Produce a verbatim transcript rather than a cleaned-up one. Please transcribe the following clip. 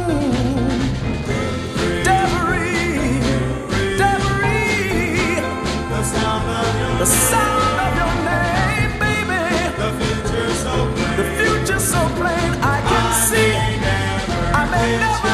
Deverie, Deverie, the sound of your name, baby. The future's so plain, the future's so plain. I can see, I may never.